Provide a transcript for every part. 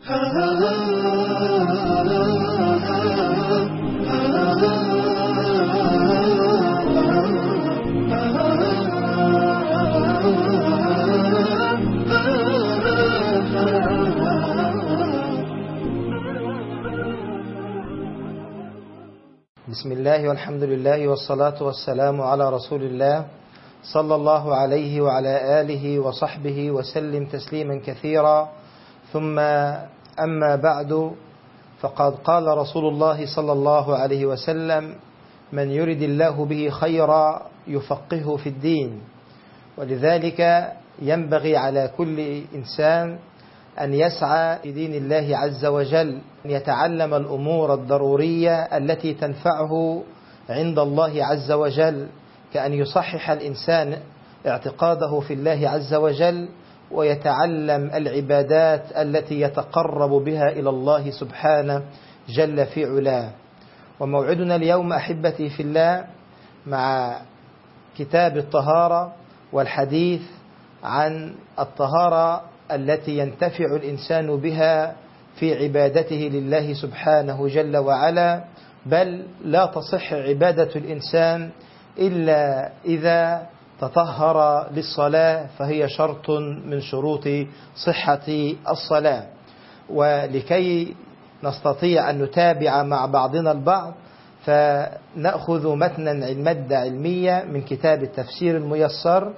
بسم الله والحمد لله والصلاة والسلام على رسول الله صلى الله عليه وعلى آله وصحبه وسلم تسليما كثيرا. ثم أما بعد، فقد قال رسول الله صلى الله عليه وسلم: من يرد الله به خيرا يفقهه في الدين. ولذلك ينبغي على كل إنسان أن يسعى في دين الله عز وجل، أن يتعلم الأمور الضرورية التي تنفعه عند الله عز وجل، كأن يصحح الإنسان اعتقاده في الله عز وجل، ويتعلم العبادات التي يتقرب بها إلى الله سبحانه جل في علاه. وموعدنا اليوم أحبتي في الله مع كتاب الطهارة والحديث عن الطهارة التي ينتفع الإنسان بها في عبادته لله سبحانه جل وعلا، بل لا تصح عبادة الإنسان إلا إذا تطهر للصلاة، فهي شرط من شروط صحة الصلاة. ولكي نستطيع أن نتابع مع بعضنا البعض، فنأخذ متنا مادة علمية من كتاب التفسير الميسر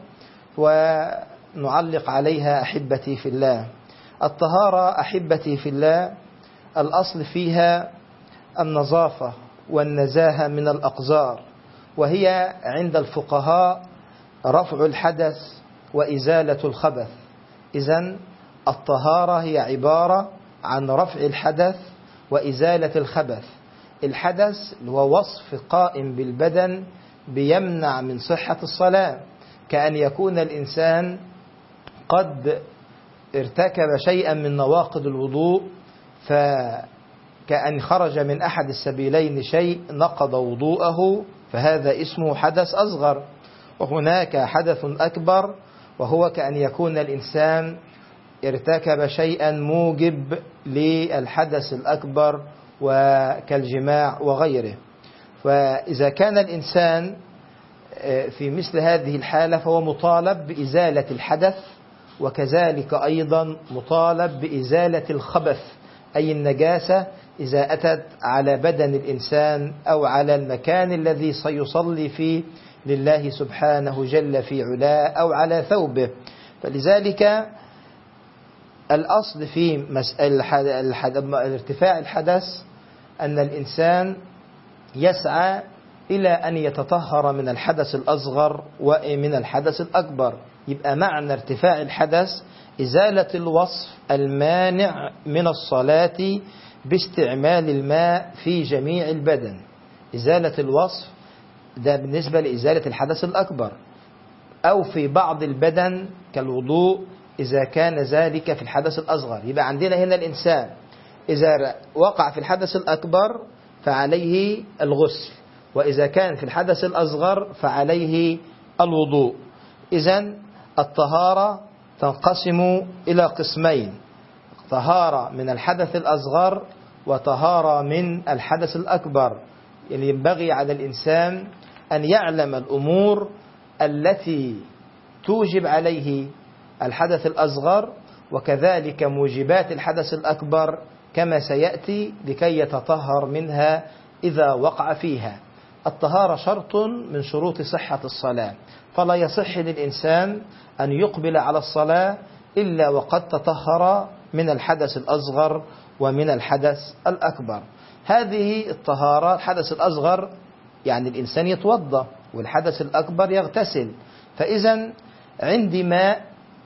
ونعلق عليها أحبتي في الله. الطهارة أحبتي في الله الأصل فيها النظافة والنزاهة من الأقذار، وهي عند الفقهاء رفع الحدث وإزالة الخبث. إذن الطهارة هي عبارة عن رفع الحدث وإزالة الخبث. الحدث هو وصف قائم بالبدن بيمنع من صحة الصلاة، كأن يكون الإنسان قد ارتكب شيئا من نواقض الوضوء، فكأن خرج من أحد السبيلين شيء نقض وضوءه، فهذا اسمه حدث أصغر. وهناك حدث أكبر، وهو كأن يكون الإنسان ارتكب شيئا موجب للحدث الأكبر وكالجماع وغيره. فإذا كان الإنسان في مثل هذه الحالة فهو مطالب بإزالة الحدث، وكذلك أيضا مطالب بإزالة الخبث، أي النجاسة إذا أتت على بدن الإنسان أو على المكان الذي سيصلي فيه لله سبحانه جل في علاه أو على ثوبه. فلذلك الأصل في مسألة ارتفاع الحدث أن الإنسان يسعى إلى أن يتطهر من الحدث الأصغر ومن الحدث الأكبر. يبقى معنى ارتفاع الحدث إزالة الوصف المانع من الصلاة باستعمال الماء في جميع البدن. إزالة الوصف ده بالنسبة لإزالة الحدث الأكبر، أو في بعض البدن كالوضوء إذا كان ذلك في الحدث الأصغر. يبقى عندنا هنا الإنسان إذا وقع في الحدث الأكبر فعليه الغسل، وإذا كان في الحدث الأصغر فعليه الوضوء. إذن الطهارة تنقسم إلى قسمين: طهارة من الحدث الأصغر وطهارة من الحدث الأكبر. يعني ينبغي على الإنسان أن يعلم الأمور التي توجب عليه الحدث الأصغر، وكذلك موجبات الحدث الأكبر كما سيأتي، لكي يتطهر منها إذا وقع فيها. الطهارة شرط من شروط صحة الصلاة، فلا يصح للإنسان أن يقبل على الصلاة إلا وقد تطهر من الحدث الأصغر ومن الحدث الأكبر. هذه الطهارة، الحدث الأصغر يعني الإنسان يتوضأ، والحدث الأكبر يغتسل. فإذا عندي ماء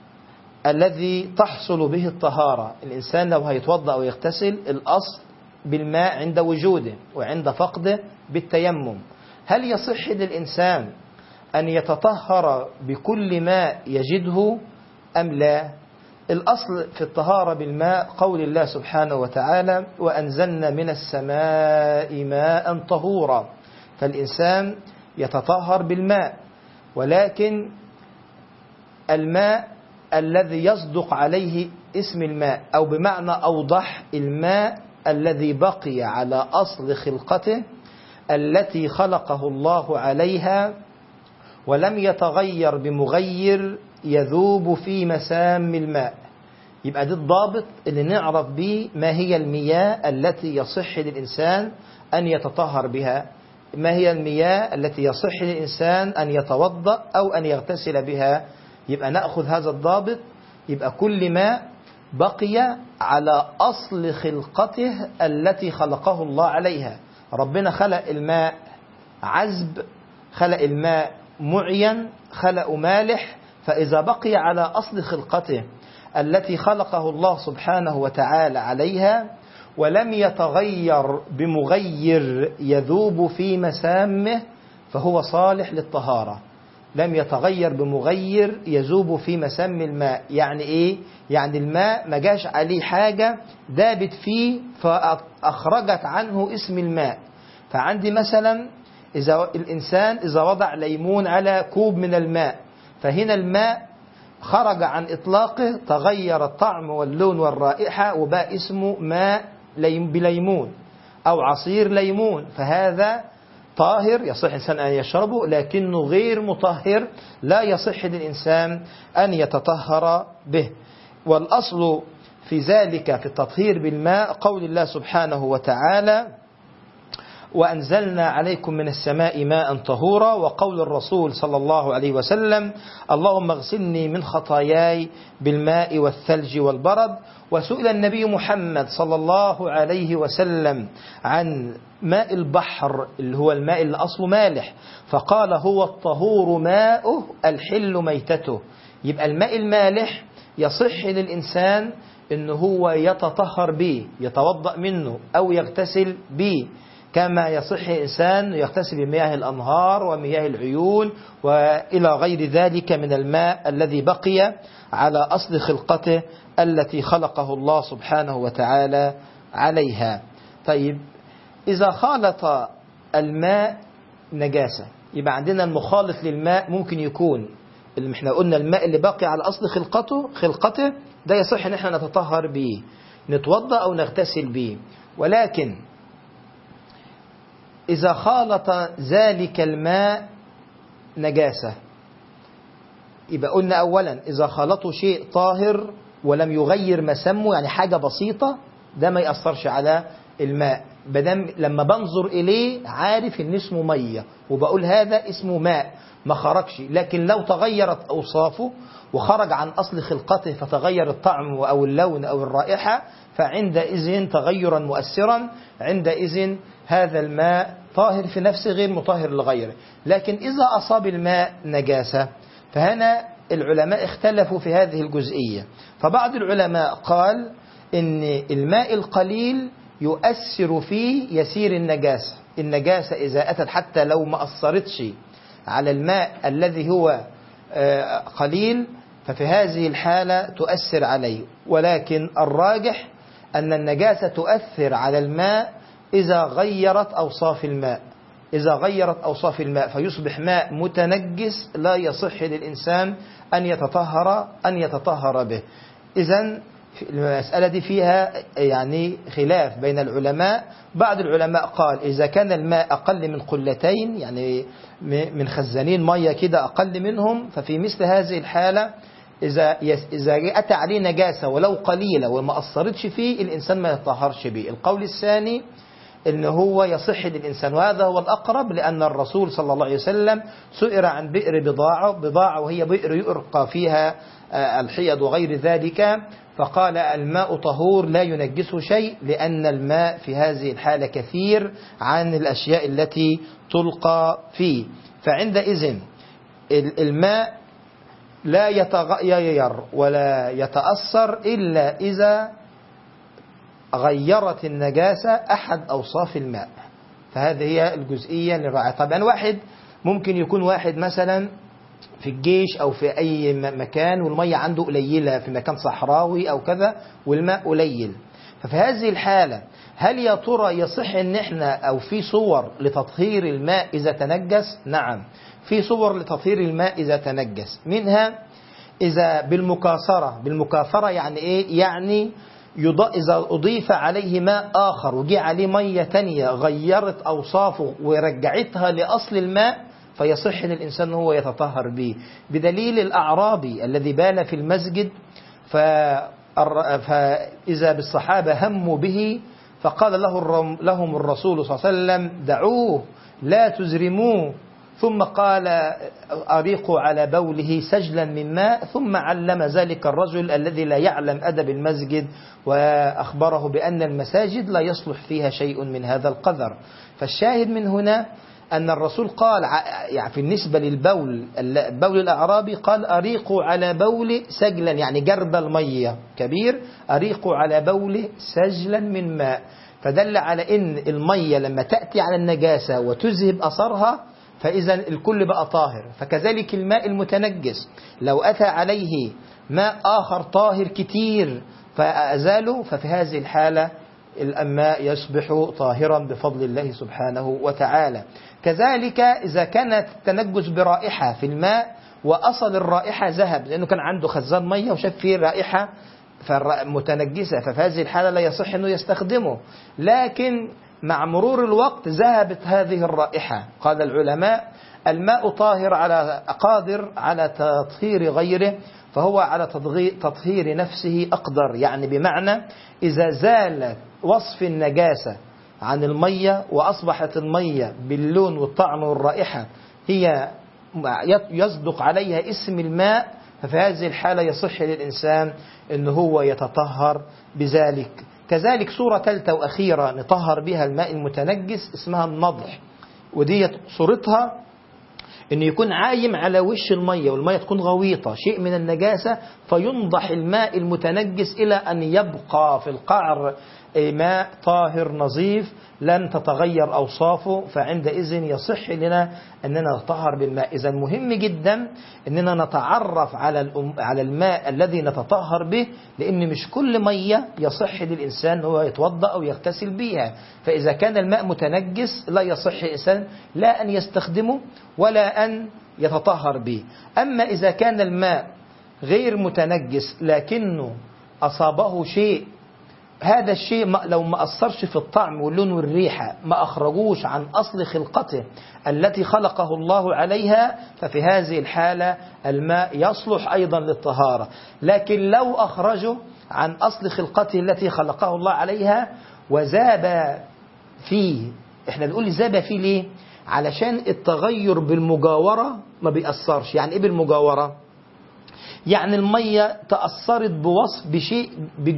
الذي تحصل به الطهارة. الإنسان لو هيتوضأ أو يغتسل الأصل بالماء عند وجوده، وعند فقده بالتيمم. هل يصح للإنسان أن يتطهر بكل ماء يجده أم لا؟ الأصل في الطهارة بالماء قول الله سبحانه وتعالى: وأنزلنا من السماء ماء طهورا. فالإنسان يتطهر بالماء، ولكن الماء الذي يصدق عليه اسم الماء، أو بمعنى أوضح الماء الذي بقي على أصل خلقته التي خلقه الله عليها ولم يتغير بمغير يذوب في مسام الماء. يبقى ده الضابط اللي نعرف به ما هي المياه التي يصح للإنسان أن يتطهر بها، ما هي المياه التي يصح للإنسان أن يتوضأ أو أن يغتسل بها. يبقى نأخذ هذا الضابط، يبقى كل ماء بقي على أصل خلقته التي خلقه الله عليها. ربنا خلق الماء عذب، خلق الماء معين، خلق مالح، فإذا بقي على أصل خلقته التي خلقه الله سبحانه وتعالى عليها ولم يتغير بمغير يذوب في مسامه فهو صالح للطهارة. لم يتغير بمغير يذوب في مسام الماء، يعني إيه؟ يعني الماء ما جاش عليه حاجة دابت فيه فأخرجت عنه اسم الماء. فعندي مثلا إذا الإنسان إذا وضع ليمون على كوب من الماء، فهنا الماء خرج عن إطلاقه، تغير الطعم واللون والرائحة وبقى اسمه ماء بليمون أو عصير ليمون، فهذا طاهر يصح الإنسان أن يشربه، لكنه غير مطهر لا يصح للإنسان أن يتطهر به. والأصل في ذلك في التطهير بالماء قول الله سبحانه وتعالى: وأنزلنا عليكم من السماء ماء طهورا، وقول الرسول صلى الله عليه وسلم: اللهم اغسلني من خطاياي بالماء والثلج والبرد. وسئل النبي محمد صلى الله عليه وسلم عن ماء البحر اللي هو الماء اللي أصله مالح، فقال: هو الطهور ماؤه الحل ميتته. يبقى الماء المالح يصح للإنسان إنه هو يتطهر به، يتوضأ منه أو يغتسل به، كما يصح الإنسان يغتسل بمياه الأنهار ومياه العيون وإلى غير ذلك من الماء الذي بقي على أصل خلقته التي خلقه الله سبحانه وتعالى عليها. طيب، إذا خالط الماء نجاسة، يبقى عندنا المخالط للماء ممكن يكون اللي احنا قلنا الماء اللي باقي على أصل خلقته ده يصح ان احنا نتطهر به، نتوضأ أو نغتسل به. ولكن إذا خالط ذلك الماء نجاسة، يبقى قلنا أولا إذا خالطه شيء طاهر ولم يغير مسمه، يعني حاجة بسيطة، ده ما يأثرش على الماء، بدم لما بنظر إليه عارف إن اسمه مية وبقول هذا اسمه ماء، ما خرجش. لكن لو تغيرت أوصافه وخرج عن أصل خلقته فتغير الطعم أو اللون أو الرائحة، فعندئذ تغيرا مؤثرا، عندئذ هذا الماء طاهر في نفسه غير مطهر لغيره. لكن إذا أصاب الماء نجاسة، فهنا العلماء اختلفوا في هذه الجزئية. فبعض العلماء قال إن الماء القليل يؤثر فيه يسير النجاسة. النجاسة إذا أتت حتى لو ما أثرتش على الماء الذي هو قليل، ففي هذه الحالة تؤثر عليه. ولكن الراجح أن النجاسة تؤثر على الماء إذا غيرت أوصاف الماء، إذا غيرت أوصاف الماء فيصبح ماء متنجس لا يصح للإنسان أن يتطهر به. إذن المسألة دي فيها يعني خلاف بين العلماء. بعض العلماء قال إذا كان الماء أقل من قلتين، يعني من خزانين مية كده أقل منهم، ففي مثل هذه الحالة إذا أتى عليه نجاسة ولو قليلة وما أثرتش فيه، الإنسان ما يتطهرش به. القول الثاني إن هو يصح للإنسان، وهذا هو الأقرب، لأن الرسول صلى الله عليه وسلم سئل عن بئر بضاعة وهي بئر يرقى فيها الحيض وغير ذلك، فقال: الماء طهور لا ينجسه شيء، لأن الماء في هذه الحالة كثير عن الأشياء التي تلقى فيه. فعندئذ الماء لا يتغير ولا يتأثر إلا إذا غيرت النجاسة أحد أوصاف الماء. فهذه هي الجزئية للرعاية. طبعا واحد ممكن يكون واحد مثلا في الجيش أو في أي مكان والمية عنده قليلة، في مكان صحراوي أو كذا والماء قليل، ففي هذه الحالة هل يا ترى يصح ان احنا او في صور لتطهير الماء إذا تنجس؟ نعم، في صور لتطهير الماء إذا تنجس. منها إذا بالمكاثرة يعني إيه؟ يعني إذا أضيف عليه ماء آخر وجي عليه مية تانية غيرت أوصافه ورجعتها لأصل الماء فيصح للإنسان هو يتطهر به، بدليل الأعرابي الذي بال في المسجد فإذا بالصحابة هموا به فقال لهم الرسول صلى الله عليه وسلم دعوه لا تزرموه، ثم قال أريقوا على بوله سجلا من ماء، ثم علم ذلك الرجل الذي لا يعلم أدب المسجد وأخبره بأن المساجد لا يصلح فيها شيء من هذا القذر. فالشاهد من هنا أن الرسول قال يعني في النسبة للبول بول الأعرابي قال أريقوا على بول سجلا، يعني جرب المية كبير، أريقوا على بول سجلا من ماء، فدل على أن المية لما تأتي على النجاسة وتذهب أثرها فإذا الكل بقى طاهر. فكذلك الماء المتنجس لو أتى عليه ماء آخر طاهر كتير فأزاله ففي هذه الحالة الماء يصبح طاهرا بفضل الله سبحانه وتعالى. كذلك إذا كانت التنجس برائحة في الماء وأصل الرائحة ذهب، لأنه كان عنده خزان مية وشاف فيه رائحة متنجسة، ففي هذه الحالة لا يصح أنه يستخدمه، لكن مع مرور الوقت ذهبت هذه الرائحة. قال العلماء الماء طاهر قادر على تطهير غيره، فهو على تطهير نفسه أقدر، يعني بمعنى إذا زال وصف النجاسة عن المية وأصبحت المية باللون والطعم والرائحة هي يصدق عليها اسم الماء، ففي هذه الحالة يصح للإنسان أنه هو يتطهر بذلك. كذلك صورة ثالثة وأخيرة نطهر بها الماء المتنجس اسمها النضح، ودي صورتها أن يكون عايم على وش المية والمية تكون غويطة شيء من النجاسة، فينضح الماء المتنجس إلى أن يبقى في القعر ماء طاهر نظيف لن تتغير أوصافه، فعندئذ يصح لنا أننا نطهر بالماء. إذا مهم جدا أننا نتعرف على الماء الذي نتطهر به، لأن مش كل مية يصح للإنسان هو يتوضأ أو يغتسل بها، فإذا كان الماء متنجس لا يصح الإنسان لا أن يستخدمه ولا أن يتطهر به. أما إذا كان الماء غير متنجس لكنه أصابه شيء، هذا الشيء لو ما أثرش في الطعم واللون والريحة، ما أخرجوش عن أصل خلقته التي خلقه الله عليها، ففي هذه الحالة الماء يصلح أيضا للطهارة. لكن لو أخرجه عن أصل خلقته التي خلقه الله عليها وذاب فيه، احنا بنقول ذاب فيه ليه؟ علشان التغير بالمجاورة ما بيأثرش. يعني إيه بالمجاورة؟ يعني المية تأثرت بشيء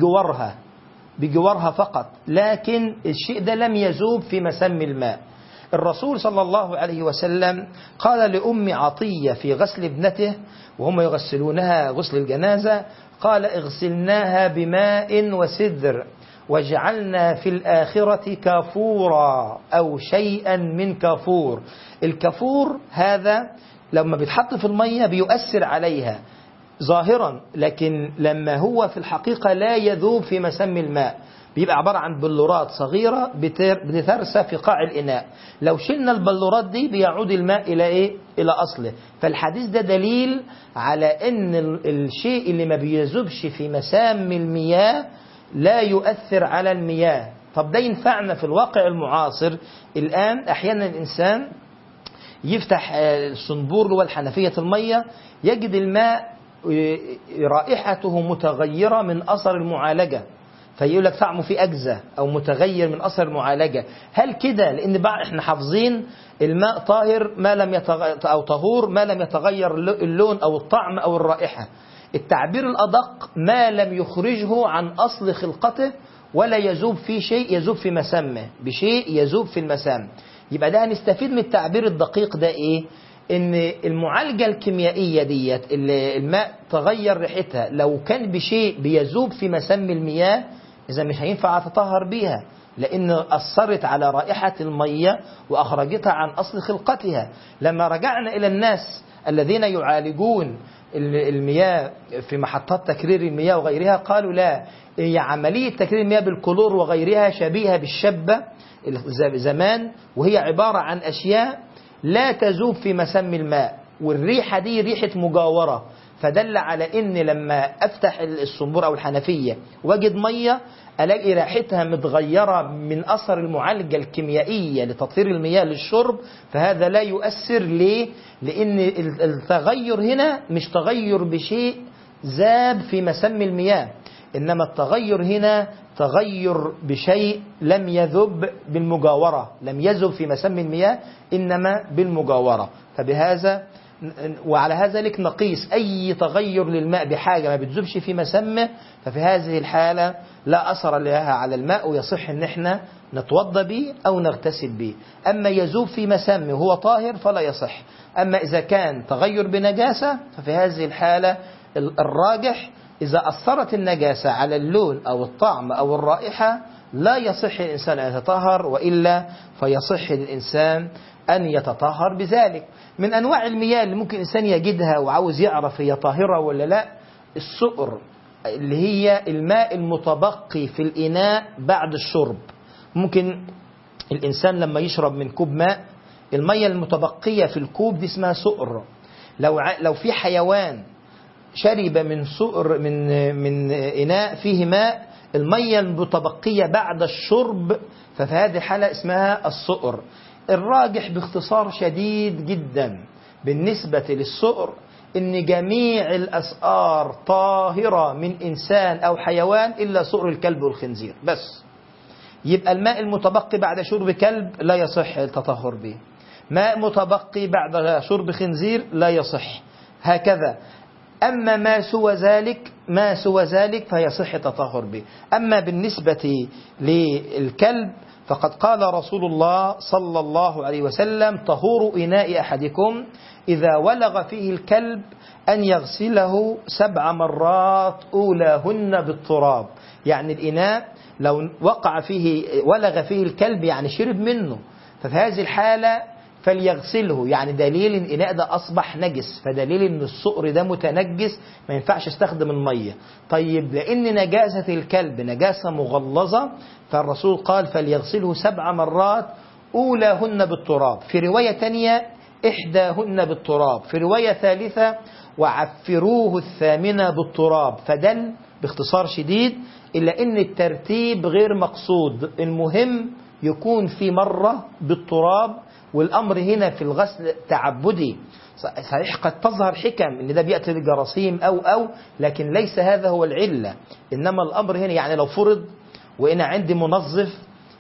بجوارها فقط، لكن الشيء ده لم يذوب في مسام الماء. الرسول صلى الله عليه وسلم قال لأم عطية في غسل ابنته وهم يغسلونها غسل الجنازة، قال اغسلناها بماء وسدر وجعلنا في الآخرة كافورا أو شيئا من كافور. الكافور هذا لما بيتحط في المية بيؤثر عليها ظاهرا، لكن لما هو في الحقيقة لا يذوب في مسام الماء، بيبقى عبارة عن بلورات صغيرة بترسى في قاع الإناء. لو شلنا البلورات دي بيعود الماء إلى إيه؟ إلى أصله. فالحديث ده دليل على أن الشيء اللي ما بيذوبش في مسام المياه لا يؤثر على المياه. طب ده ينفعنا في الواقع المعاصر الآن. أحيانا الإنسان يفتح الصنبور والحنفية المية يجد الماء رائحته متغيرة من أثر المعالجة، فيقول لك طعمه فيه أجزة أو متغير من أثر المعالجة. هل كده؟ لأن بقى إحنا حافظين الماء طاهر ما لم أو طهور ما لم يتغير اللون أو الطعم أو الرائحة. التعبير الأدق ما لم يخرجه عن أصل خلقته ولا يذوب فيه شيء يذوب في مسامه بشيء يذوب في المسام. يبقى ده هنستفيد من التعبير الدقيق ده إيه؟ إن المعالجة الكيميائية ديت الماء تغير ريحتها لو كان بشيء بيذوب في مسام المياه، إذا مش هينفع أتطهر بيها، لأن أثرت على رائحة المية وأخرجتها عن أصل خلقتها. لما رجعنا إلى الناس الذين يعالجون المياه في محطات تكرير المياه وغيرها، قالوا لا، هي عملية تكرير المياه بالكلور وغيرها شبيهة بالشبة زمان، وهي عبارة عن أشياء لا تذوب في مسام الماء، والريحة دي ريحة مجاورة، فدل على إن لما أفتح الصنبور أو الحنفية وجد مية ألاقي ريحتها متغيرة من أثر المعالجة الكيميائية لتطهير المياه للشرب، فهذا لا يؤثر. ليه؟ لأن التغير هنا مش تغير بشيء ذاب في مسام المياه، إنما التغير هنا تغير بشيء لم يذب بالمجاورة، لم يذب في مسام المياه إنما بالمجاورة. فبهذا وعلى هذا لك نقيس أي تغير للماء بحاجة ما بتذبش في مسمه، ففي هذه الحالة لا أثر لها على الماء ويصح أن احنا نتوضى به أو نغتسل به. أما يذوب في مسمه وهو طاهر فلا يصح. أما إذا كان تغير بنجاسة ففي هذه الحالة الراجح إذا أثرت النجاسة على اللون أو الطعم أو الرائحة لا يصح الإنسان أن يتطهر، وإلا فيصح للإنسان أن يتطهر بذلك. من أنواع المياه اللي ممكن الإنسان يجدها وعاوز يعرف هي طاهرة ولا لا، السؤر اللي هي الماء المتبقي في الإناء بعد الشرب. ممكن الإنسان لما يشرب من كوب ماء المية المتبقية في الكوب دي اسمها سؤر. لو في حيوان شرب من سؤر من إناء فيه ماء، المية المتبقية بعد الشرب ففي هذه الحالة اسمها السؤر. الراجح باختصار شديد جدا بالنسبة للسؤر إن جميع الأسعار طاهرة من إنسان أو حيوان إلا سؤر الكلب والخنزير بس. يبقى الماء المتبقي بعد شرب كلب لا يصح التطهر به، ماء متبقي بعد شرب خنزير لا يصح، هكذا. أما ما سوى ذلك فيصح التطهر به. أما بالنسبة للكلب فقد قال رسول الله صلى الله عليه وسلم: طهور إناء أحدكم إذا ولغ فيه الكلب أن يغسله 7 مرات أولاهن بالتراب. يعني الإناء لو ولغ فيه الكلب يعني شرب منه، ففي هذه الحالة فليغسله، يعني دليل ان الإناء ده أصبح نجس، فدليل ان السؤر ده متنجس ما ينفعش استخدم المية. طيب لأن نجاسة الكلب نجاسة مغلظة فالرسول قال فليغسله 7 مرات أولاهن بالتراب، في رواية تانية 1 بالتراب، في رواية ثالثة وعفروه 8 بالتراب. فدل باختصار شديد إلا أن الترتيب غير مقصود، المهم يكون في مرة بالتراب. والأمر هنا في الغسل تعبدي، صحيح قد تظهر حكم ان ده بيأتي الجراثيم أو لكن ليس هذا هو العلة. إنما الأمر هنا يعني لو فرض وإن عندي منظف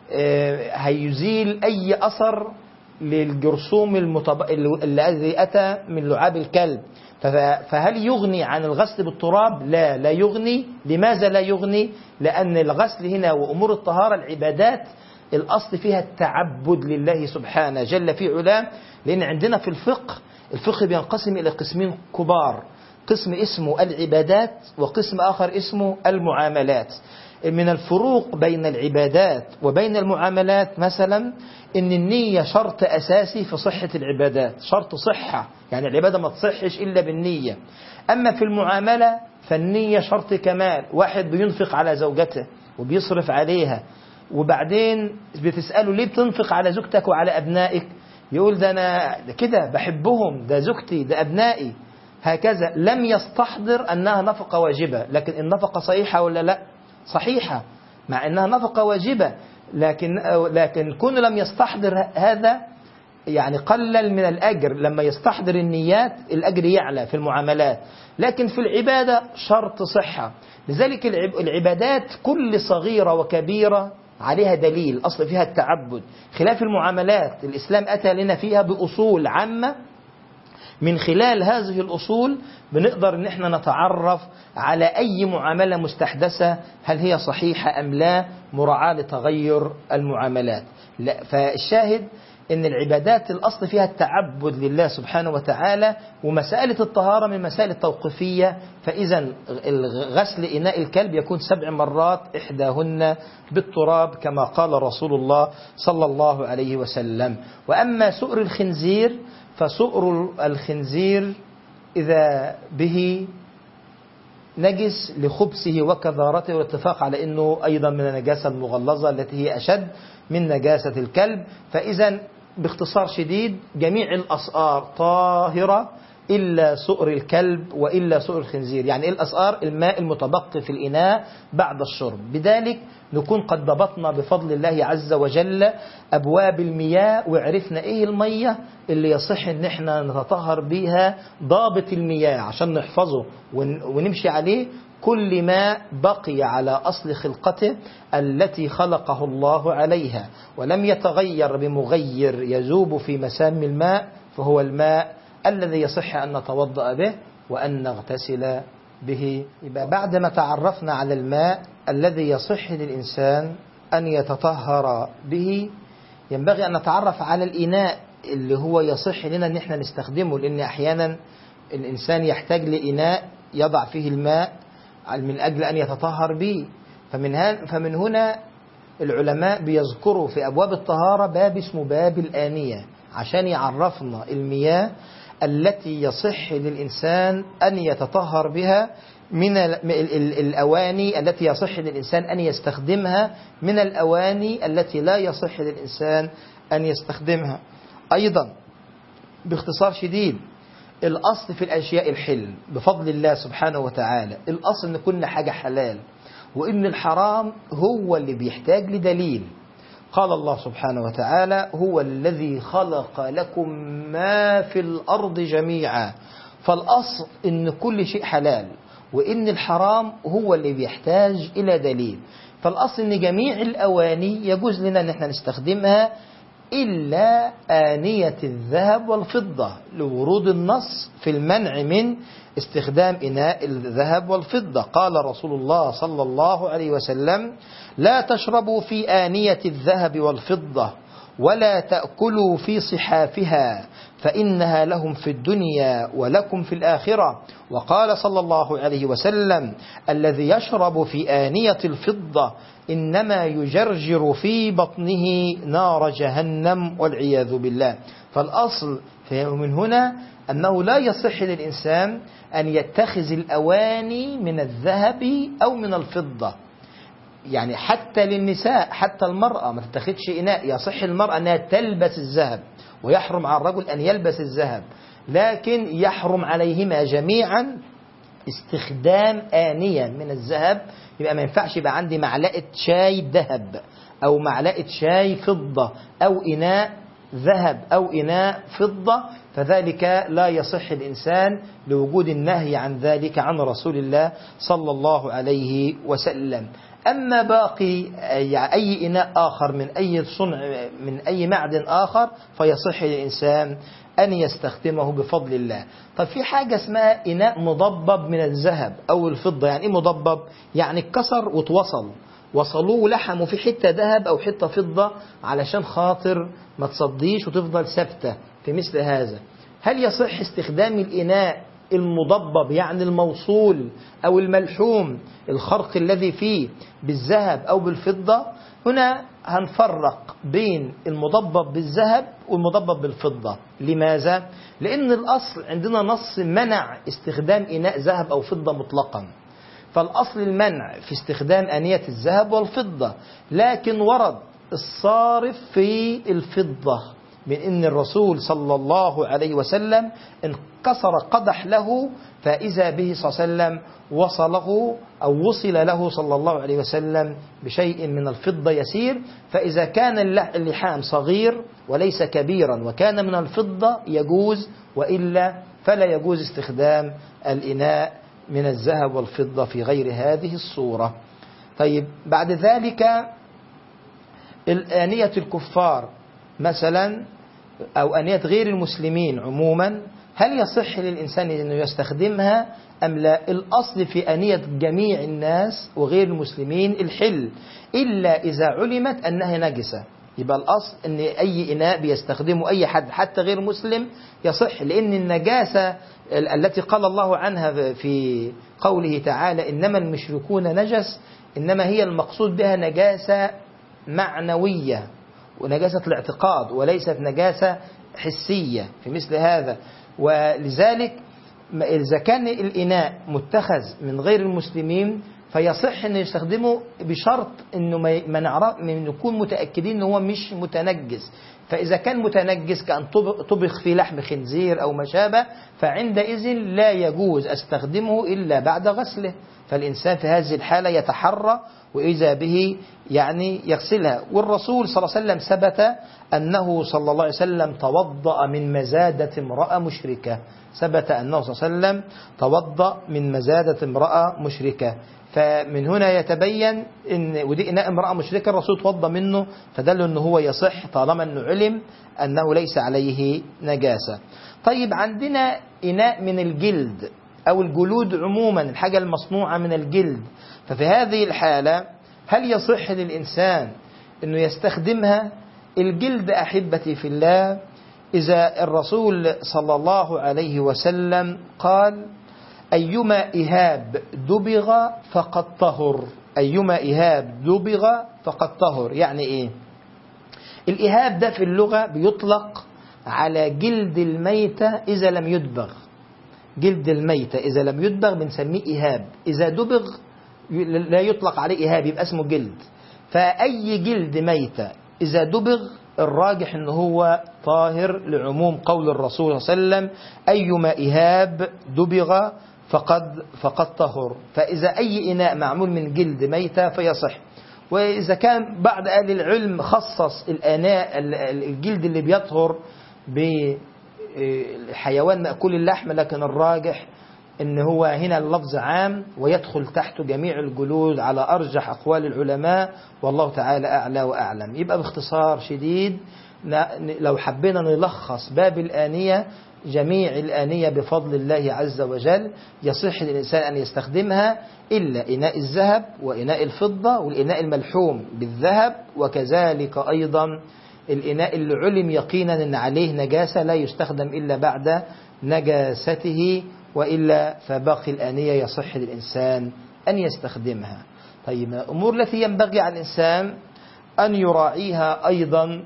هيزيل أي أثر للجرثوم الذي أتى من لعاب الكلب، فهل يغني عن الغسل بالتراب؟ لا يغني. لماذا لا يغني؟ لأن الغسل هنا وأمور الطهارة العبادات الأصل فيها التعبد لله سبحانه جل في علاه. لأن عندنا في الفقه بينقسم إلى قسمين كبار، قسم اسمه العبادات وقسم آخر اسمه المعاملات. من الفروق بين العبادات وبين المعاملات مثلا إن النية شرط أساسي في صحة العبادات، شرط صحة، يعني العبادة ما تصحش إلا بالنية. أما في المعاملة فالنية شرط كمال. واحد بينفق على زوجته وبيصرف عليها وبعدين بتسأله ليه بتنفق على زوجتك وعلى أبنائك؟ يقول ده أنا كده بحبهم، ده زوجتي، ده أبنائي، هكذا. لم يستحضر أنها نفقة واجبة. لكن النفقة صحيحة ولا لا؟ صحيحة، مع أنها نفقة واجبة، لكن كون لم يستحضر هذا يعني قلل من الأجر. لما يستحضر النيات الأجر يعلى في المعاملات. لكن في العبادة شرط صحة. لذلك العبادات كل صغيرة وكبيرة عليها دليل، أصل فيها التعبد، خلاف المعاملات. الإسلام أتى لنا فيها بأصول عامة، من خلال هذه الأصول بنقدر ان احنا نتعرف على أي معاملة مستحدثة هل هي صحيحة أم لا، مراعاة لتغير المعاملات. فالشاهد ان العبادات الأصل فيها التعبد لله سبحانه وتعالى، ومسألة الطهارة من مسائل التوقيفية. فإذا غسل إناء الكلب يكون 7 مرات 1 بالتراب كما قال رسول الله صلى الله عليه وسلم. وأما سؤر الخنزير فسؤر الخنزير إذا به نجس لخبثه وكذارته، والاتفاق على أنه أيضا من النجاسة المغلظة التي هي أشد من نجاسة الكلب. فإذا باختصار شديد جميع الأسعار طاهرة إلا سؤر الكلب وإلا سؤر الخنزير. يعني إيه الأسعار؟ الماء المتبقي في الإناء بعد الشرب. بذلك نكون قد ضبطنا بفضل الله عز وجل أبواب المياه، وعرفنا إيه المية اللي يصح إن احنا نتطهر بيها، ضابط المياه عشان نحفظه ونمشي عليه. كل ما بقي على أصل خلقته التي خلقه الله عليها ولم يتغير بمغير يذوب في مسام الماء فهو الماء الذي يصح أن نتوضأ به وأن نغتسل به. يبقى بعد ما تعرفنا على الماء الذي يصح للإنسان أن يتطهر به، ينبغي أن نتعرف على الإناء اللي هو يصح لنا أن احنا نستخدمه، لأن أحيانا الإنسان يحتاج لإناء يضع فيه الماء من أجل أن يتطهر به. فمن هنا العلماء بيذكروا في أبواب الطهارة باب اسمه باب الآنية، عشان يعرفنا المياه التي يصح للإنسان أن يتطهر بها من الأواني التي يصح للإنسان أن يستخدمها من الأواني التي لا يصح للإنسان أن يستخدمها. أيضا باختصار شديد، الأصل في الأشياء الحل بفضل الله سبحانه وتعالى. الأصل أن كل حاجة حلال، وإن الحرام هو اللي بيحتاج لدليل. قال الله سبحانه وتعالى: هو الذي خلق لكم ما في الأرض جميعا. فالأصل إن كل شيء حلال، وإن الحرام هو اللي بيحتاج إلى دليل. فالأصل إن جميع الأواني يجوز لنا أن احنا نستخدمها إلا آنية الذهب والفضة، لورود النص في المنع من استخدام إناء الذهب والفضة. قال رسول الله صلى الله عليه وسلم: لا تشربوا في آنية الذهب والفضة ولا تأكلوا في صحافها فإنها لهم في الدنيا ولكم في الآخرة. وقال صلى الله عليه وسلم: الذي يشرب في آنية الفضة إنما يجرجر في بطنه نار جهنم والعياذ بالله. فالأصل من هنا أنه لا يصح للإنسان أن يتخذ الأواني من الذهب أو من الفضة. يعني حتى للنساء، حتى المرأة ما تتخذش إناء. يصح المرأة أنها تلبس الذهب، ويحرم على الرجل أن يلبس الذهب، لكن يحرم عليهما جميعا استخدام آنية من الذهب. يبقى ما ينفعش يبقى عندي معلقة شاي ذهب أو معلقة شاي فضة أو إناء ذهب أو إناء فضة، فذلك لا يصح الإنسان لوجود النهي عن ذلك عن رسول الله صلى الله عليه وسلم. أما باقي أي إناء آخر من أي صنع من أي معدن آخر فيصح للإنسان أن يستخدمه بفضل الله. طب في حاجة اسمها إناء مضبب من الذهب أو الفضة. يعني إيه مضبب؟ يعني اتكسر وصلوه ولحموا في حتة ذهب أو حتة فضة علشان خاطر ما تصديش وتفضل ثابتة في مثل هذا. هل يصح استخدام الإناء المضبب يعني الموصول أو الملحوم الخرق الذي فيه بالذهب أو بالفضة؟ هنا هنفرق بين المضبب بالذهب والمضبب بالفضة. لماذا؟ لأن الأصل عندنا نص منع استخدام إناء ذهب أو فضة مطلقا، فالأصل المنع في استخدام آنية الذهب والفضة، لكن ورد الصارف في الفضة من إن الرسول صلى الله عليه وسلم انكسر قدح له فإذا به صلى الله عليه وسلم وصل له صلى الله عليه وسلم بشيء من الفضة يسير. فإذا كان اللحام صغير وليس كبيرا وكان من الفضة يجوز، وإلا فلا يجوز استخدام الإناء من الذهب والفضة في غير هذه الصورة. طيب بعد ذلك آنية الكفار مثلا أو آنية غير المسلمين عموما، هل يصح للإنسان أنه يستخدمها أم لا؟ الأصل في آنية جميع الناس وغير المسلمين الحل، إلا إذا علمت أنها نجسة. يبقى الأصل أن أي إناء بيستخدمه أي حد حتى غير مسلم يصح، لأن النجاسة التي قال الله عنها في قوله تعالى: إنما المشركون نجس، إنما هي المقصود بها نجاسة معنوية ونجاسة الاعتقاد وليست نجاسة حسية في مثل هذا. ولذلك إذا كان الإناء متخذ من غير المسلمين فيصح أن يستخدمه بشرط أنه ما نعرف نكون متأكدين أنه هو مش متنجس. فإذا كان متنجس كأن طبخ في لحم خنزير أو ما شابه فعندئذ لا يجوز أستخدمه إلا بعد غسله. فالإنسان في هذه الحالة يتحرى وإذا به يعني يغسلها. والرسول صلى الله عليه وسلم ثبت أنه صلى الله عليه وسلم توضأ من مزادة امرأة مشركة. ثبت أنه صلى الله عليه وسلم توضأ من مزادة امرأة مشركة. فمن هنا يتبين إن ودي إناء امرأة مشركة الرسول توضأ منه، فدل أنه هو يصح طالما أنه علم أنه ليس عليه نجاسة. طيب عندنا إناء من الجلد أو الجلود عموما، الحاجة المصنوعة من الجلد، ففي هذه الحالة هل يصح للإنسان أنه يستخدمها؟ الجلد أحبتي في الله، إذا الرسول صلى الله عليه وسلم قال أيما إهاب دبغ فقد طهر. أيما إهاب دبغ فقد طهر يعني إيه؟ الإهاب ده في اللغة بيطلق على جلد الميتة إذا لم يدبغ. جلد الميتة إذا لم يدبغ بنسميه إهاب، إذا دبغ لا يطلق عليه إهاب يبقى اسمه جلد. فأي جلد ميتة إذا دبغ الراجح أنه هو طاهر لعموم قول الرسول صلى الله عليه وسلم أيما إهاب دبغ فقد طهر. فإذا أي إناء معمول من جلد ميتة فيصح. وإذا كان بعض أهل العلم خصص الإناء الجلد اللي بيطهر بحيوان مأكول اللحم، لكن الراجح إن هو هنا اللفظ عام ويدخل تحته جميع الجلود على أرجح أقوال العلماء، والله تعالى أعلى وأعلم. يبقى باختصار شديد لو حبينا نلخص باب الآنية، جميع الآنية بفضل الله عز وجل يصح للإنسان أن يستخدمها إلا إناء الذهب وإناء الفضة والإناء الملحوم بالذهب، وكذلك أيضا الإناء اللي علم يقينا أن عليه نجاسة لا يستخدم إلا بعد نجاسته، وإلا فباقي الآنية يصح للإنسان أن يستخدمها. طيب الأمور التي ينبغي على الإنسان أن يراعيها أيضا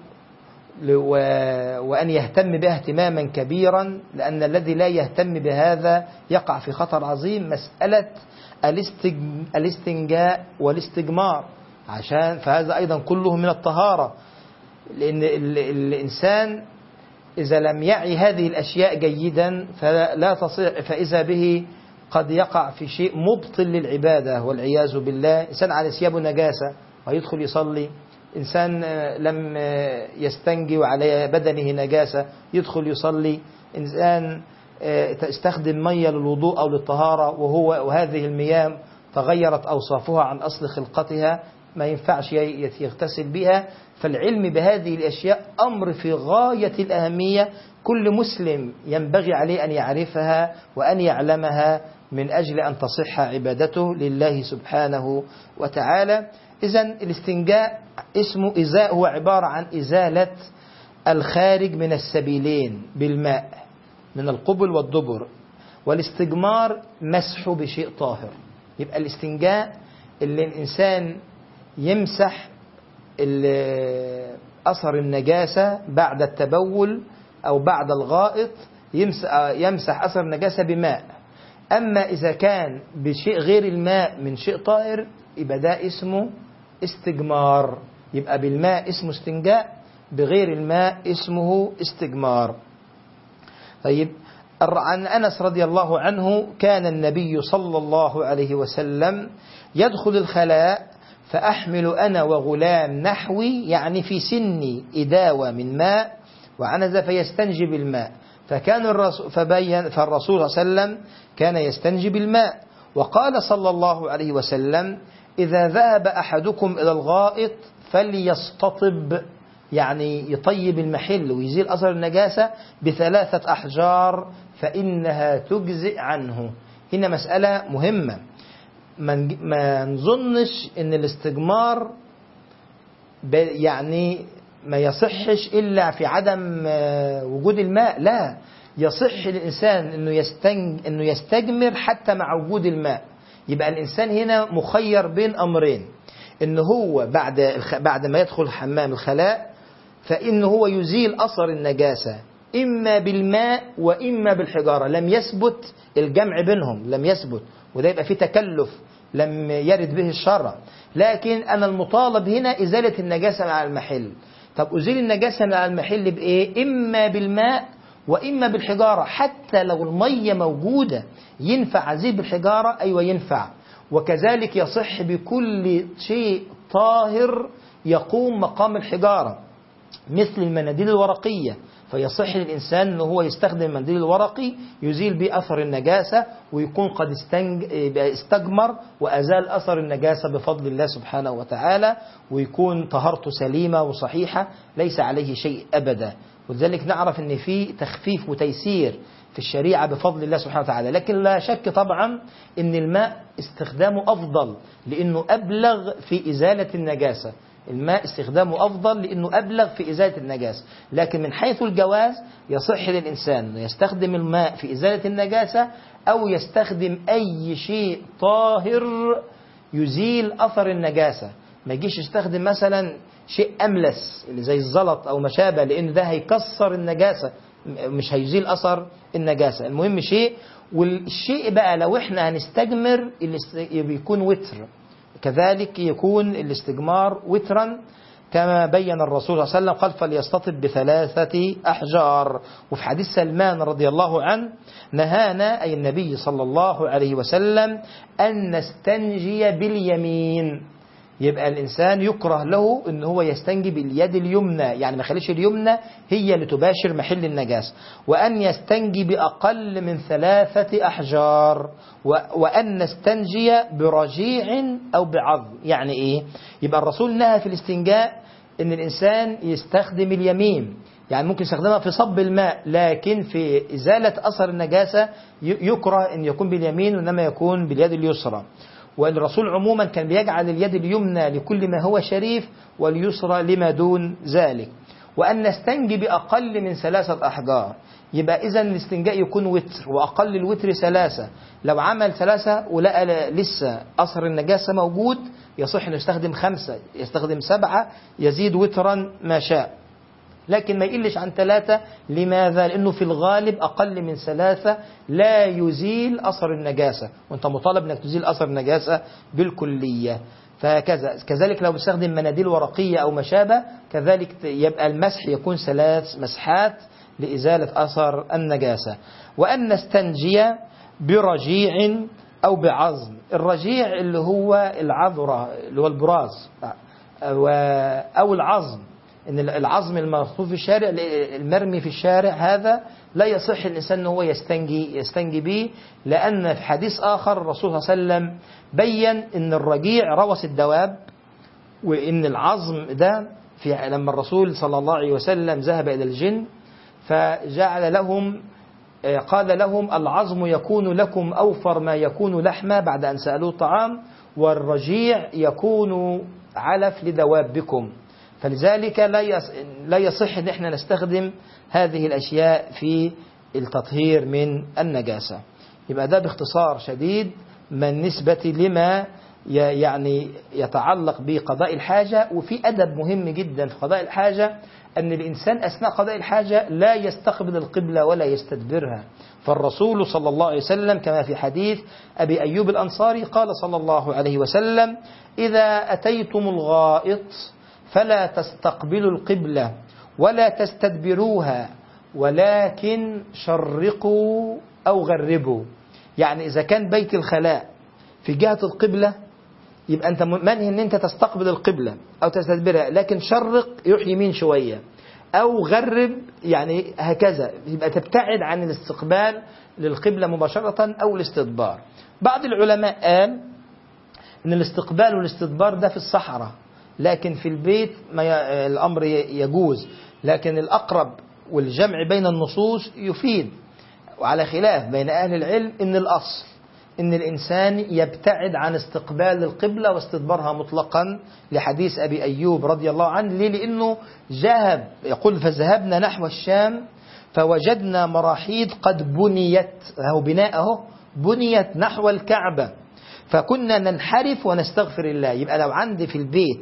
وأن يهتم بها اهتماما كبيرا، لأن الذي لا يهتم بهذا يقع في خطر عظيم، مسألة الاستنجاء والاستجمار، فهذا أيضا كله من الطهارة. لأن الإنسان إذا لم يعي هذه الأشياء جيدا فلا تصير، فإذا به قد يقع في شيء مبطل للعبادة والعياذ بالله. إنسان على ثيابه نجاسة ويدخل يصلي، إنسان لم يستنجي وعلى بدنه نجاسة يدخل يصلي، إنسان استخدم مية للوضوء أو للطهارة وهذه المياه تغيرت أوصافها عن أصل خلقتها ما ينفعش يغتسل بها. فالعلم بهذه الأشياء أمر في غاية الأهمية، كل مسلم ينبغي عليه أن يعرفها وأن يعلمها من أجل أن تصح عبادته لله سبحانه وتعالى. إذن الاستنجاء اسمه إزاء، هو عبارة عن إزالة الخارج من السبيلين بالماء من القبل والدبر، والاستجمار مسحه بشيء طاهر. يبقى الاستنجاء اللي الإنسان يمسح أثر النجاسة بعد التبول أو بعد الغائط، يمسح أثر النجاسة بماء. أما إذا كان بشيء غير الماء من شيء طائر يبقى ده اسمه استجمار. يبقى بالماء اسمه استنجاء، بغير الماء اسمه استجمار. طيب عن أنس رضي الله عنه كان النبي صلى الله عليه وسلم يدخل الخلاء فأحمل أنا وغلام نحوي، يعني في سني إداوة من ماء وعنز فيستنجي بالماء. فالرسول صلى الله عليه وسلم كان يستنجي بالماء. وقال صلى الله عليه وسلم إذا ذهب أحدكم إلى الغائط فليستطب، يعني يطيب المحل ويزيل أثر النجاسة ب3 أحجار فإنها تجزئ عنه. هنا مسألة مهمة، ما نظنش ان الاستجمار يعني ما يصحش إلا في عدم وجود الماء، لا، يصح للإنسان انه يستجمر حتى مع وجود الماء. يبقى الإنسان هنا مخير بين أمرين، إن هو بعد ما يدخل حمام الخلاء فإنه هو يزيل أثر النجاسة إما بالماء وإما بالحجارة. لم يثبت الجمع بينهم، لم يثبت، وده يبقى فيه تكلف لم يرد به الشرع، لكن أنا المطالب هنا إزالة النجاسة مع المحل. طب أزيل النجاسة مع المحل بإيه؟ إما بالماء وإما بالحجارة. حتى لو المية موجودة ينفع أزيل بالحجارة؟ أيوة ينفع. وكذلك يصح بكل شيء طاهر يقوم مقام الحجارة مثل المناديل الورقية، فيصح للإنسان أنه هو يستخدم المنديل الورقي يزيل به أثر النجاسة، ويكون قد استجمر وأزال أثر النجاسة بفضل الله سبحانه وتعالى، ويكون طهارته سليمة وصحيحة ليس عليه شيء أبدا. ولذلك نعرف أن في تخفيف وتيسير في الشريعة بفضل الله سبحانه وتعالى. لكن لا شك طبعا أن الماء استخدامه أفضل لأنه أبلغ في إزالة النجاسة. الماء استخدامه أفضل لأنه أبلغ في إزالة النجاسة. لكن من حيث الجواز يصح للإنسان أن يستخدم الماء في إزالة النجاسة أو يستخدم أي شيء طاهر يزيل أثر النجاسة. ما يجيش يستخدم مثلا شيء أملس اللي زي الزلط أو ما شابه، لأن ده هيكسر النجاسة مش هيزيل أثر النجاسة. المهم شيء. والشيء بقى لو احنا هنستجمر بيكون وتر، كذلك يكون الاستجمار وترا كما بين الرسول صلى الله عليه وسلم، قال فليستطب ب3 أحجار. وفي حديث سلمان رضي الله عنه نهانا أي النبي صلى الله عليه وسلم أن نستنجي باليمين. يبقى الإنسان يكره له أن هو يستنجي باليد اليمنى، يعني ما خليش اليمنى هي اللي تباشر محل النجاسة، وأن يستنجي بأقل من 3 أحجار، وأن نستنجي برجيع أو بعظم. يعني إيه؟ يبقى الرسول نهى في الاستنجاء أن الإنسان يستخدم اليمين، يعني ممكن يستخدمها في صب الماء، لكن في إزالة أثر النجاسة يكره أن يكون باليمين وإنما يكون باليد اليسرى. والرسول عموما كان بيجعل اليد اليمنى لكل ما هو شريف واليسرى لما دون ذلك. وأن نستنجي بأقل من 3 أحجار. يبقى إذن الاستنجاء يكون وتر، وأقل الوتر 3. لو عمل 3 ولقى لسه أثر النجاسة موجود يصح أنه يستخدم 5، يستخدم 7، يزيد وترا ما شاء، لكن ما يقلش عن 3. لماذا؟ لأنه في الغالب أقل من 3 لا يزيل أثر النجاسة، وأنت مطالب أنك تزيل أثر النجاسة بالكلية. كذلك لو بستخدم مناديل ورقية أو ما شابه كذلك يبقى المسح يكون 3 مسحات لإزالة أثر النجاسة. وأن نستنجي برجيع أو بعظم. الرجيع اللي هو العذرة اللي هو البراز، أو العظم. إن العظم المرفوع في الشارع المرمي في الشارع هذا لا يصح الإنسان أنه هو يستنجي به، لأن في حديث آخر الرسول صلى الله عليه وسلم بيّن أن الرجيع روث الدواب، وإن العظم ده لما الرسول صلى الله عليه وسلم ذهب إلى الجن فجعل لهم قال لهم العظم يكون لكم أوفر ما يكون لحما بعد أن سألوه الطعام، والرجيع يكون علف لدوابكم. فلذلك لا يصح أن احنا نستخدم هذه الأشياء في التطهير من النجاسة. يبقى ده باختصار شديد من نسبة لما يعني يتعلق بقضاء الحاجة. وفي أدب مهم جدا في قضاء الحاجة، أن الإنسان أثناء قضاء الحاجة لا يستقبل القبلة ولا يستدبرها. فالرسول صلى الله عليه وسلم كما في حديث أبي أيوب الأنصاري قال صلى الله عليه وسلم إذا أتيتم الغائط فلا تستقبلوا القبلة ولا تستدبروها ولكن شرقوا أو غربوا. يعني إذا كان بيت الخلاء في جهة القبلة يبقى أنت منهي أن أنت تستقبل القبلة أو تستدبرها، لكن شرق يروح يمين شوية أو غرب يعني هكذا، يبقى تبتعد عن الاستقبال للقبلة مباشرة أو الاستدبار. بعض العلماء قال أن الاستقبال والاستدبار ده في الصحراء، لكن في البيت الأمر يجوز. لكن الأقرب والجمع بين النصوص يفيد، وعلى خلاف بين أهل العلم أن الأصل أن الإنسان يبتعد عن استقبال القبلة واستدبارها مطلقا، لحديث أبي أيوب رضي الله عنه. ليه؟ لأنه ذهب يقول فذهبنا نحو الشام فوجدنا مراحيض قد بنيت، أو بناءه بنيت نحو الكعبة، فكنا ننحرف ونستغفر الله. يبقى لو عندي في البيت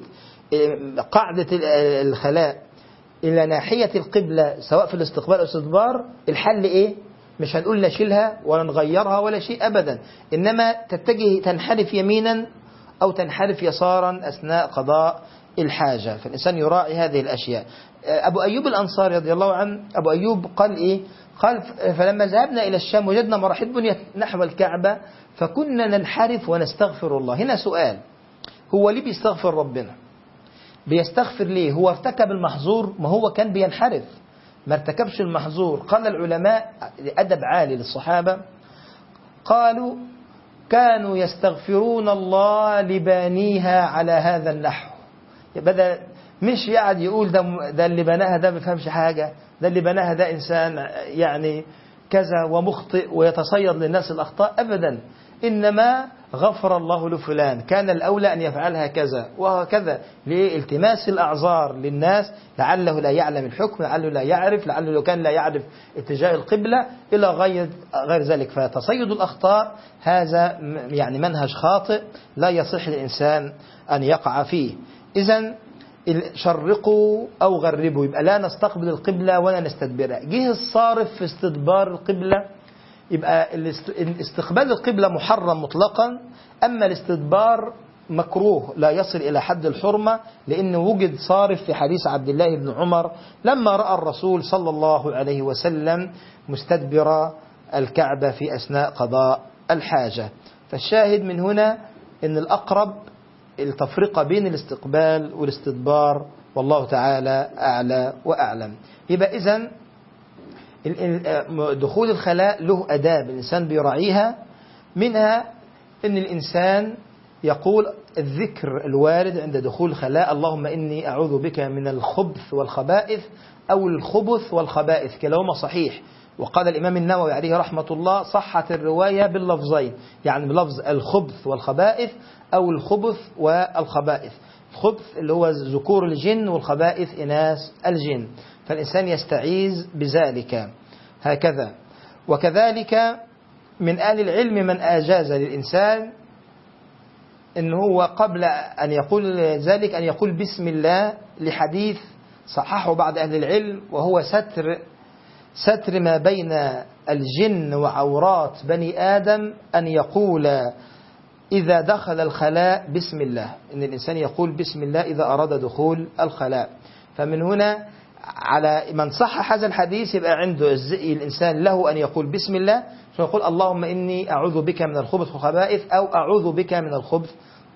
قاعدة الخلاء إلى ناحية القبلة سواء في الاستقبال أو الاستدبار، الحل إيه؟ مش هنقول نشيلها ولا نغيرها ولا شيء أبدا، إنما تتجه تنحرف يمينا أو تنحرف يسارا أثناء قضاء الحاجة. فالإنسان يراعي هذه الأشياء. أبو أيوب الأنصاري رضي الله عنه، أبو أيوب قال إيه؟ قال فلما ذهبنا إلى الشام وجدنا مراحيض بنيت نحو الكعبة فكنا ننحرف ونستغفر الله. هنا سؤال، هو ليه بيستغفر ربنا؟ بيستغفر ليه؟ هو ارتكب المحظور؟ ما هو كان بينحرف، ما ارتكبش المحظور. قال العلماء أدب عالي للصحابة، قالوا كانوا يستغفرون الله لبانيها على هذا النحو. بدأ مش يقعد يقول ده اللي بناها ده ما بيفهمش حاجة، ده اللي بناها ده إنسان يعني كذا ومخطئ ويتصيد للناس الأخطاء، أبدا، إنما غفر الله لفلان، كان الأولى أن يفعلها كذا وهكذا، لالتماس الأعذار للناس، لعله لا يعلم الحكم، لعله لا يعرف، لعله لو كان لا يعرف اتجاه القبلة إلى غير ذلك. فتصيد الأخطاء هذا يعني منهج خاطئ لا يصح للإنسان أن يقع فيه. إذن شرقوا أو غربوا، يبقى لا نستقبل القبلة ولا نستدبرها. جه الصارف في استدبار القبلة، يبقى استقبال القبلة محرم مطلقا، أما الاستدبار مكروه لا يصل إلى حد الحرمة، لأنه وجد صارف في حديث عبد الله بن عمر لما رأى الرسول صلى الله عليه وسلم مستدبر الكعبة في أثناء قضاء الحاجة. فالشاهد من هنا أن الأقرب التفرقة بين الاستقبال والاستدبار، والله تعالى أعلى وأعلم. يبقى إذن دخول الخلاء له أداب الإنسان بيراعيها، منها أن الإنسان يقول الذكر الوارد عند دخول الخلاء: اللهم إني أعوذ بك من الخبث والخبائث، أو الخبث والخبائث، كلاهما صحيح. وقال الإمام النووي عليه رحمة الله: صحت الرواية باللفظين، يعني بلفظ الخبث والخبائث أو الخبث والخبائث. الخبث اللي هو ذكور الجن، والخبائث إناث الجن، فالإنسان يستعيذ بذلك هكذا. وكذلك من أهل العلم من أجاز للإنسان إن هو قبل أن يقول ذلك أن يقول بسم الله، لحديث صححه بعض أهل العلم، وهو ستر ما بين الجن وعورات بني آدم، أن يقول إذا دخل الخلاء بسم الله، إن الإنسان يقول بسم الله إذا أراد دخول الخلاء. فمن هنا على من صح هذا الحديث يبقى عنده الإنسان له أن يقول بسم الله، فيقول اللهم إني أعوذ بك من الخبث والخبائث، أو أعوذ بك من الخبث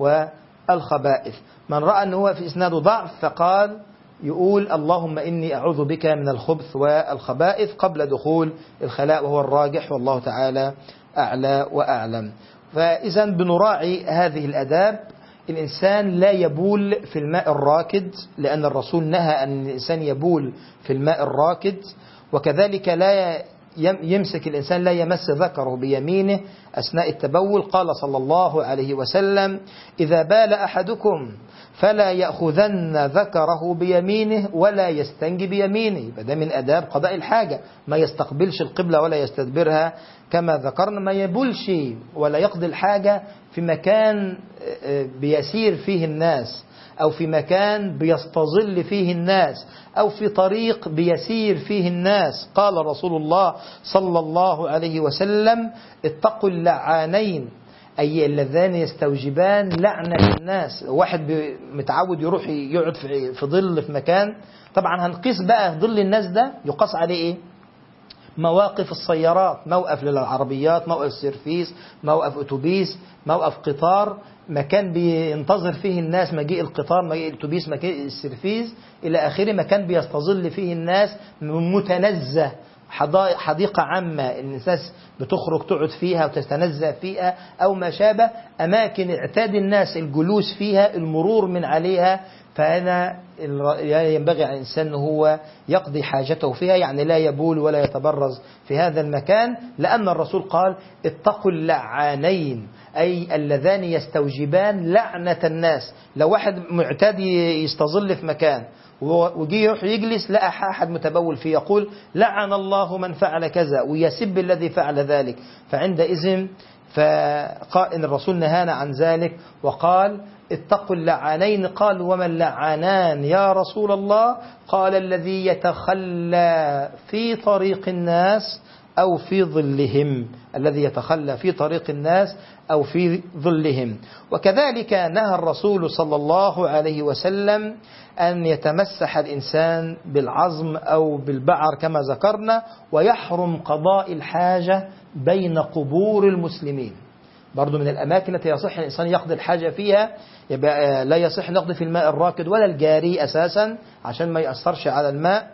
والخبائث. من رأى أنه هو في إسناده ضعف فقال يقول اللهم إني أعوذ بك من الخبث والخبائث قبل دخول الخلاء، وهو الراجح، والله تعالى أعلى وأعلم. فإذا بنراعي هذه الأداب. الإنسان لا يبول في الماء الراكد، لأن الرسول نهى أن الإنسان يبول في الماء الراكد. وكذلك لا يمسك الإنسان، لا يمس ذكره بيمينه أثناء التبول. قال صلى الله عليه وسلم: إذا بال أحدكم فلا يأخذن ذكره بيمينه ولا يستنجي بيمينه. فده من أداب قضاء الحاجة، ما يستقبلش القبلة ولا يستدبرها كما ذكرنا، ما يبولش ولا يقضي الحاجة في مكان بيسير فيه الناس، أو في مكان بيستظل فيه الناس، أو في طريق بيسير فيه الناس. قال رسول الله صلى الله عليه وسلم: اتقوا اللعانين، أي اللذان يستوجبان لعنة الناس. واحد متعود يروح يقعد في ظل في مكان، طبعا هنقيس بقى ظل الناس ده يقاس عليه إيه؟ مواقف السيارات، موقف للعربيات، موقف سيرفيس، موقف أتوبيس، موقف قطار، مكان بينتظر فيه الناس مجيء القطار، مجيء الأتوبيس، مجيء السيرفيس إلى آخره، مكان بيستظل فيه الناس، متنزه، حديقة عامة الناس بتخرج تقعد فيها وتتنزه فيها أو ما شابه، أماكن اعتاد الناس الجلوس فيها، المرور من عليها، فهنا ينبغي على الإنسان هو يقضي حاجته فيها، يعني لا يبول ولا يتبرز في هذا المكان، لأن الرسول قال: اتقوا اللعانين، أي اللذان يستوجبان لعنة الناس. لو واحد معتاد يستظل في مكان وجي يروح يجلس لقى أحد متبول فيه، يقول: لعن الله من فعل كذا، ويسب الذي فعل ذلك. فعندئذ إن الرسول نهانا عن ذلك وقال: اتقوا اللعانين. قال: وما اللعانان يا رسول الله؟ قال: الذي يتخلى في طريق الناس أو في ظلهم، الذي يتخلى في طريق الناس أو في ظلهم. وكذلك نهى الرسول صلى الله عليه وسلم أن يتمسح الإنسان بالعظم أو بالبعر كما ذكرنا، ويحرم قضاء الحاجة بين قبور المسلمين. برضو من الأماكن التي يصح الإنسان يقضي الحاجة فيها، يبقى لا يصح نقضي في الماء الراكد ولا الجاري أساسا عشان ما يأثرش على الماء.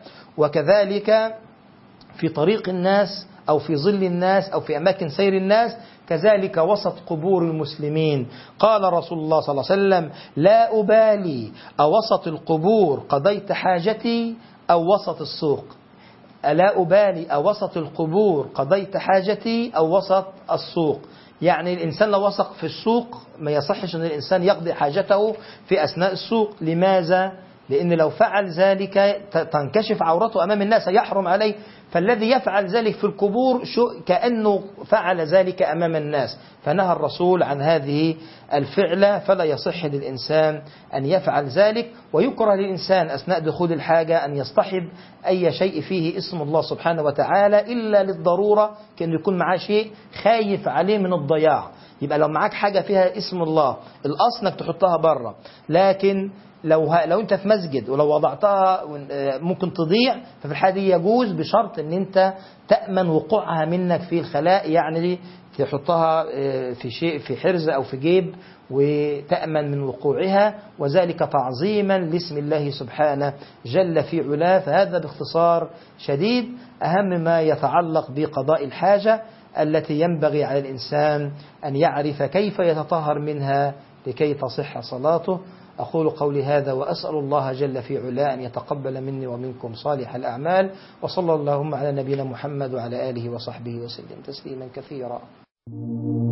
وكذلك في طريق الناس أو في ظل الناس أو في أماكن سير الناس، كذلك وسط قبور المسلمين. قال رسول الله صلى الله عليه وسلم: لا أبالي أوسط القبور قضيت حاجتي أو وسط السوق. لا أبالي أوسط القبور قضيت حاجتي أو وسط السوق، يعني الإنسان لو وثق في السوق ما يصحش أن الإنسان يقضي حاجته في أثناء السوق. لماذا؟ لأن لو فعل ذلك تنكشف عورته أمام الناس، يحرم عليه. فالذي يفعل ذلك في القبور كأنه فعل ذلك أمام الناس، فنهى الرسول عن هذه الفعلة، فلا يصح للإنسان أن يفعل ذلك. ويكره للإنسان أثناء دخول الحاجة أن يصطحب أي شيء فيه اسم الله سبحانه وتعالى إلا للضرورة، كأنه يكون معاه شيء خايف عليه من الضياع. يبقى لو معاك حاجة فيها اسم الله الأصل انك تحطها بره، لكن لو انت في مسجد ولو وضعتها ممكن تضيع، ففي الحالة دي يجوز بشرط ان انت تأمن وقوعها منك في الخلاء، يعني تحطها في شيء في حرز او في جيب وتأمن من وقوعها، وذلك تعظيما لاسم الله سبحانه جل في علاه. فهذا باختصار شديد أهم ما يتعلق بقضاء الحاجة التي ينبغي على الإنسان أن يعرف كيف يتطهر منها لكي تصح صلاته. أقول قولي هذا وأسأل الله جل في علاه أن يتقبل مني ومنكم صالح الأعمال، وصلى اللهم على نبينا محمد وعلى آله وصحبه وسلم تسليما كثيرا.